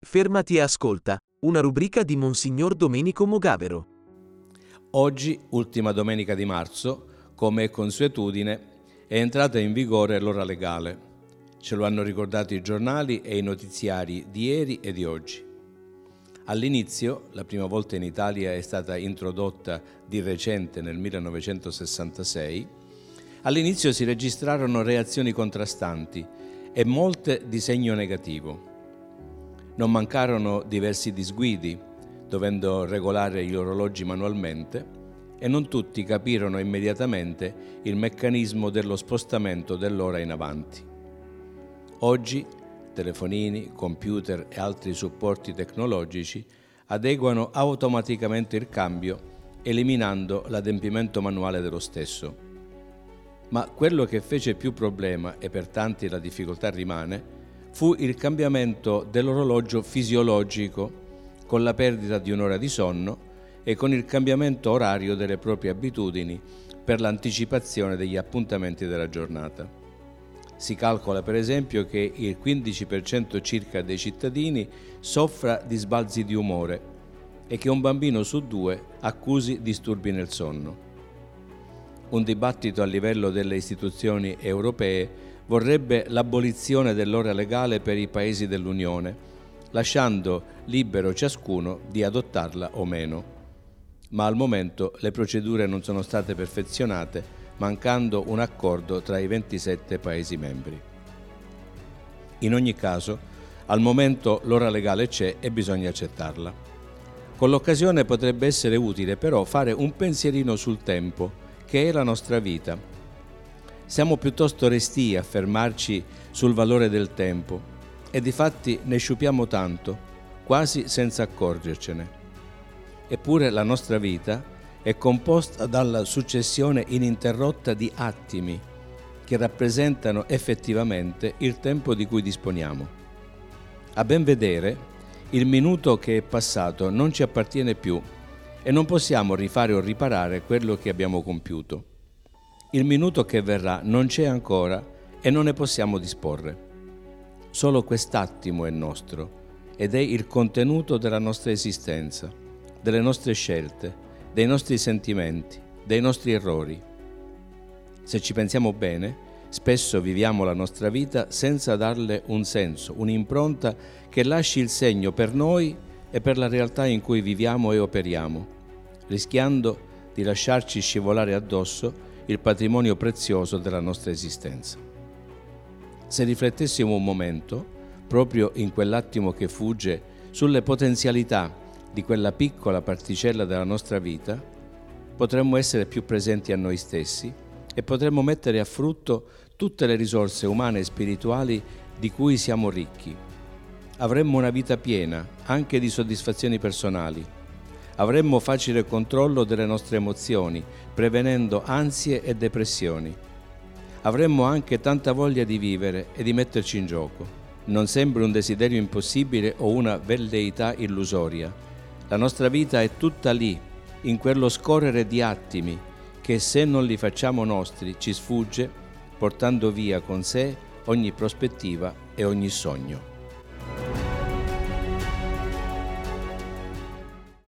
Fermati e ascolta, una rubrica di Monsignor Domenico Mogavero. Oggi, ultima domenica di marzo, come è consuetudine, è entrata in vigore l'ora legale. Ce lo hanno ricordato i giornali e i notiziari di ieri e di oggi. All'inizio, la prima volta in Italia è stata introdotta di recente nel 1966, all'inizio si registrarono reazioni contrastanti e molte di segno negativo. Non mancarono diversi disguidi, dovendo regolare gli orologi manualmente, e non tutti capirono immediatamente il meccanismo dello spostamento dell'ora in avanti. Oggi telefonini, computer e altri supporti tecnologici adeguano automaticamente il cambio, eliminando l'adempimento manuale dello stesso. Ma quello che fece più problema, e per tanti la difficoltà rimane, fu il cambiamento dell'orologio fisiologico, con la perdita di un'ora di sonno e con il cambiamento orario delle proprie abitudini per l'anticipazione degli appuntamenti della giornata. Si calcola per esempio che il 15% circa dei cittadini soffra di sbalzi di umore e che un bambino su 2 accusi disturbi nel sonno. Un dibattito a livello delle istituzioni europee vorrebbe l'abolizione dell'ora legale per i paesi dell'Unione, lasciando libero ciascuno di adottarla o meno. Ma al momento le procedure non sono state perfezionate, mancando un accordo tra i 27 Paesi membri. In ogni caso, al momento l'ora legale c'è e bisogna accettarla. Con l'occasione potrebbe essere utile però fare un pensierino sul tempo, che è la nostra vita. Siamo piuttosto restii a fermarci sul valore del tempo e difatti ne sciupiamo tanto, quasi senza accorgercene. Eppure la nostra vita è composta dalla successione ininterrotta di attimi che rappresentano effettivamente il tempo di cui disponiamo. A ben vedere, il minuto che è passato non ci appartiene più e non possiamo rifare o riparare quello che abbiamo compiuto. Il minuto che verrà non c'è ancora e non ne possiamo disporre. Solo quest'attimo è nostro ed è il contenuto della nostra esistenza, delle nostre scelte, dei nostri sentimenti, dei nostri errori. Se ci pensiamo bene, spesso viviamo la nostra vita senza darle un senso, un'impronta che lasci il segno per noi e per la realtà in cui viviamo e operiamo, rischiando di lasciarci scivolare addosso il patrimonio prezioso della nostra esistenza. Se riflettessimo un momento, proprio in quell'attimo che fugge, sulle potenzialità di quella piccola particella della nostra vita, potremmo essere più presenti a noi stessi e potremmo mettere a frutto tutte le risorse umane e spirituali di cui siamo ricchi. Avremmo una vita piena, anche di soddisfazioni personali. Avremmo facile controllo delle nostre emozioni, prevenendo ansie e depressioni. Avremmo anche tanta voglia di vivere e di metterci in gioco. Non sembri un desiderio impossibile o una velleità illusoria. La nostra vita è tutta lì, in quello scorrere di attimi che, se non li facciamo nostri, ci sfugge, portando via con sé ogni prospettiva e ogni sogno.